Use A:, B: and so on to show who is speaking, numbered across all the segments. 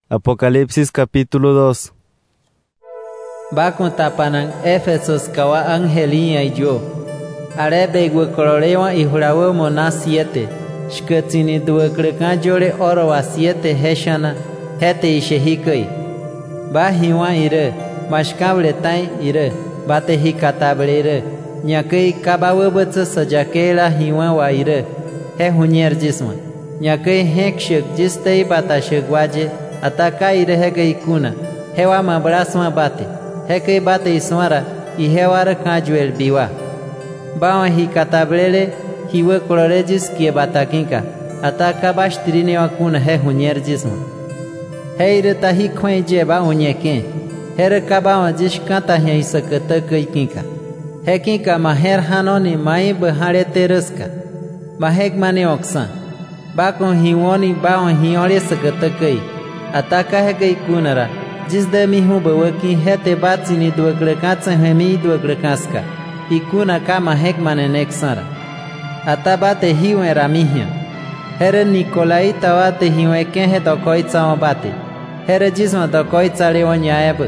A: Apocalipsis capítulo 2.
B: Bakun tapanan Efesos kawa angelinha y yo. Arebe huecorewa y jurawe mona 7. Shkatini duekrekan jore orowa 7 heshana. Hete ishehikoi. Ba hiwa ire. Mashkable tain ire. Bate hikatable ire. Nyakei kabawe betsa sajakela hiwa wa ire. He hunyer jisma. Nyakei hekshik jistei batashik waje. Ataka ire hege ikuna. Hewa mabrasma bate. Heke bate ismara. I hewara kajuel biwa. Bawa hi katabrele. Hiwe kolorejis kie batakinka. Ataka bashtrine wakuna he hunyer jisma. He ire tahi kwen jeba unyeken. Here kabawa jishkanta he isakata kinka. Hekinka maher hanoni mai behare tereska. Mahek mane oksan. Bakon hiwoni bawa hiore sakata kai. Ataka hege kunara. जिस दमी हूँ बवकी है ते बात सिनी दुअग्रकाच हमी दुअग्रकास्का इकुना का महक माने नेक्सरा आता बाते ही वे रामिहिया हेरे निकोलाई तवा ते ही वे के है तो कोई चाव बाते हेरे जिसम तो कोई चाले वो न्यायब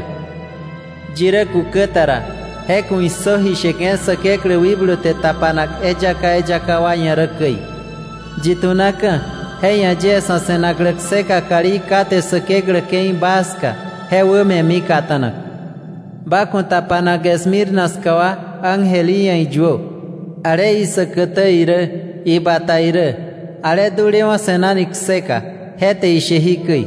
B: जिरे कुकतरा है कुई सोही शेके सके क्रवी ब्लुते तापानक एजा का वाया रकई जितुना का है या जे ससेनाग्रक से का करी काते सके ग्रकेई बास का Hewe me mi katanak. Bakon tapana gesmir naskawa angelia y yo. Are isakata ire, ibata ire. Are durewa senanik seka, hete ishehikui.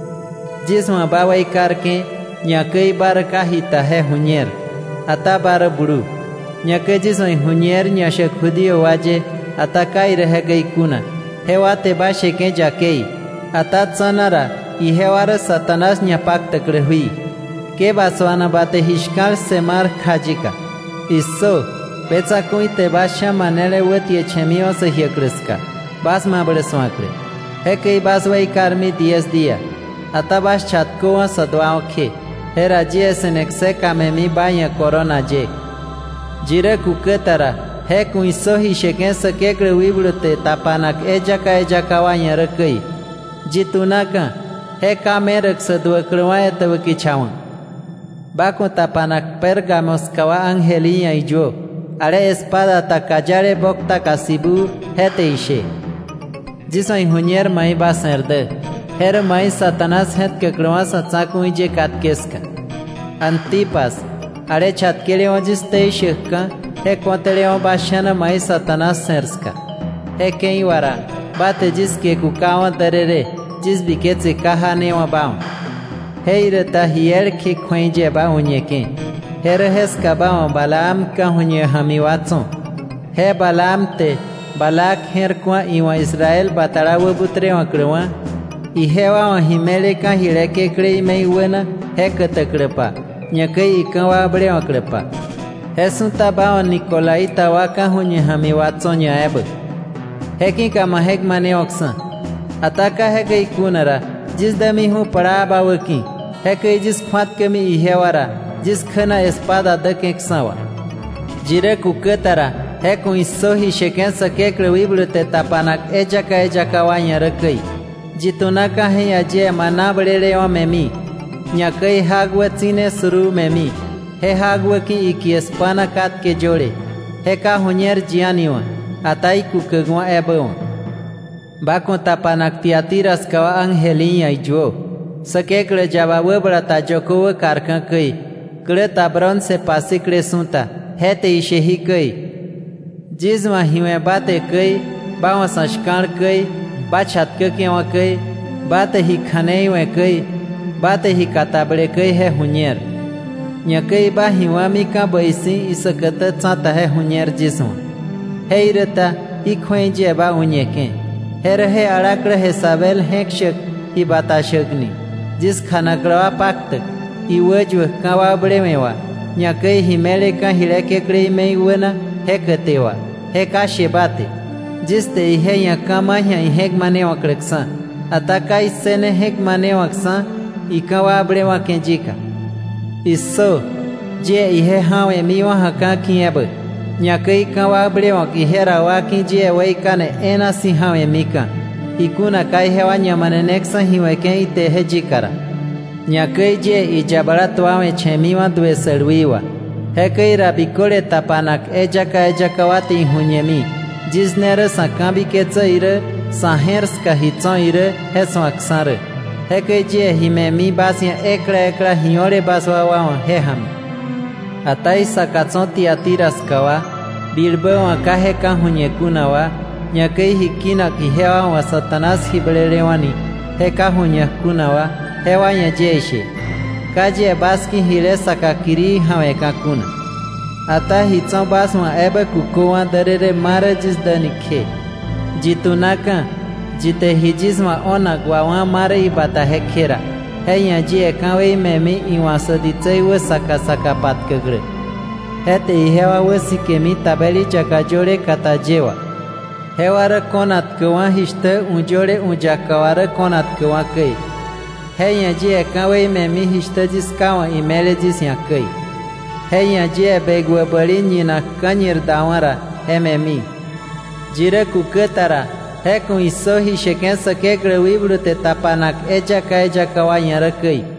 B: Jisma bawai karke, nyakei baraka hita he hunyer. Ata bara buru. Nyake jisma hunyer nyashek hudio waje, ataka ire hegei kuna. Hewate basheke jakei. Atat sanara. Y hewara Satanás nyapak takrehui. Que baswana bate hishkal semar khajika. Isso, betsa kui te basha manele wetie chemio se hiekreska. Bas mabre swakre. Hekei baswai karmi 10 dia. Atabas chatkoa sadwao ke. Hera jie senekse kamemi baya corona je. Jire kuketara. Heku iso hisheken sakekre wibrute tapanak ejaka wanya rekei. Jitunaka. He kamerek sedua kerwaya teweki chawan. Bako tapanak pergamos kawa angelia y yo. Are espada takajare bokta kasibu hete ishe. Jisoy hunyer mai baserde. Her mai Satanás het ke kerwa satsaku ije katkeska. Antipas. Are chatkele ojiste isheka. He koteleo bashana mai Satanás serska. He keiwara. Bate jiske kukawa terere. जिस बिकेट से कहा ने वबाऊ है इरता हियर के खोजे बाउन्ये के है रहेस का बाऊ बालाम का हुन्ये हमी वाचों है बालाम ते बालाक हेर कुआ इवा इस्राएल बताड़ा वो बुतरे वक्रवा इहेवा हिमेले का हिरे के करे में हुएना है कतकड़पा न्यकई इकवा बड़े वक्रपा है सुनता बाऊ निकोलाई तवा का हुन्ये हमी वाचों न्यायब है कि का महक माने ऑक्सा Ataka heke ikunara, jis dami hu para bawaki, heke jis kwat kemi ihewara, jis khana espada dakek sawa. Jire kuketara, heku isohi sheken sake krewiblute tapanak ejaka wanya rekei. Jitunaka he aje manabrele o memi, nyakei hagwe tine suru memi, he hagwe ki iki espana kat ke jore, heka hunyer jianiwa, atai kukegwa ebon. Bakon tapanak tiatiras kawa angelinha y yo. Sake kre java webra ta jokowe karkan kai. Kre tabron se pasi kre sunta. Hete ishehi kai. Jizma hiwe bate kai. Bawa sanskar kai. Bachat kewa kai. Bate hi khaneiwe kai. Bate hi katabre kai he hunyer. Nyakai ba hiwami ka baisi isakata tsata he hunyer jisma. Heireta ikhwenje ba unyeke. Her he arakre he sabel hekshek hi batashagni. Jis khanakrawa pakt. I wajwe kawa bremewa. Nyakei himele ka hireke krei mei wena heketewa. Heka shebate. Jis te ihe yakama hi hek mane wakreksa. Ataka isene hek mane waksa. Ikawa brewa kenjika. Isso. Je ihe hawe miwa haka kiebe. Nyakei kawa brewa ki hera waki je waikane ena si hawe mika. Ikuna kai hewa nyamanenexa hiweken ite hejikara. Nyakei je ijabara tuame chemiwa due serwiwa. Hekei rabikole tapanak ejaka wati hunyemi. Jisnere sakambi ketsa ire, saherska hitson ire, heswaksare. Hekei je himemi basia ekra hiore baswawa heham. Atai sakatson tiatiras kawa, bilbao akaheka hunyekunawa, nyakei hikina kihewa wa Satanás hibrelewani, heka hunyekunawa, hewa nyajeshe. Kaje baski hile sakakiri haweka kuna. Ata hitson baswa ebe kukowa darere mare jis danikhe. Jitunaka, jite hijisma ona gwawa mare ibata hekera. He nyaji kawe memi iwasaditei we saka patkegre. Hete ihewa we sikemi tabeli chakajore katajewa. Hewara konat kawa hishte unjore unjakawara konat kawa kei. He nyaji kawe memi hishte jiskawa imele jis yakei. He nyaji begwe bali nyina kanyir dawara he memi. Jire kuketara. He com isso, he chequença que grewibro te tapanak eja kawa nyarakei.